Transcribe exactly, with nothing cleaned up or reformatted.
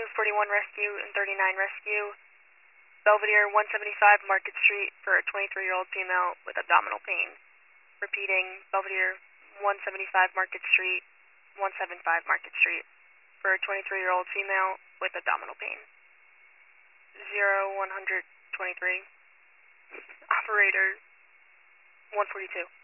Avenue, forty-one Rescue, and thirty-nine Rescue. Belvedere, one seventy-five Market Street for a twenty-three-year-old female with abdominal pain. Repeating, Belvedere, one seventy-five Market Street, one seventy-five Market Street for a twenty-three-year-old female with abdominal pain. Zero one hundred twenty-three. Operator, one forty-two.